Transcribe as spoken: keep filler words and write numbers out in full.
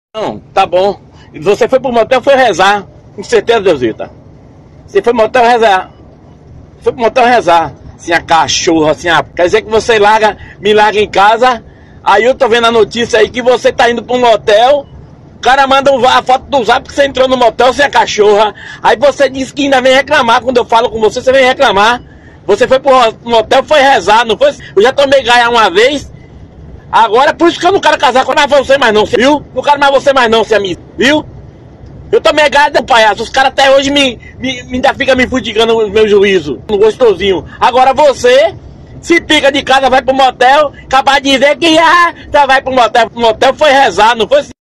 Não, tá bom. Você foi pro motel, foi rezar. Com certeza, Deusita. Você foi pro motel rezar. Foi pro motel rezar. Assim, a cachorra, assim, a... quer dizer que você larga, me larga em casa. Aí eu tô vendo a notícia aí que você tá indo pro motel. O cara manda a foto do zap que você entrou no motel sem a cachorra. Aí você diz que ainda vem reclamar. Quando eu falo com você, você vem reclamar. Você foi pro motel, foi rezar, não foi? Eu já tomei gaia uma vez. Agora, por isso que eu não quero casar com mais você mais não, viu? Não quero mais você mais não, se amigo, viu? Eu tomei gaia do palhaço. Os caras até hoje me, me, me ainda ficam me fudigando o meu juízo. No gostosinho. Agora você, se fica de casa, vai pro motel. Acabar de dizer que ah, já vai pro motel. O motel foi rezar, não foi?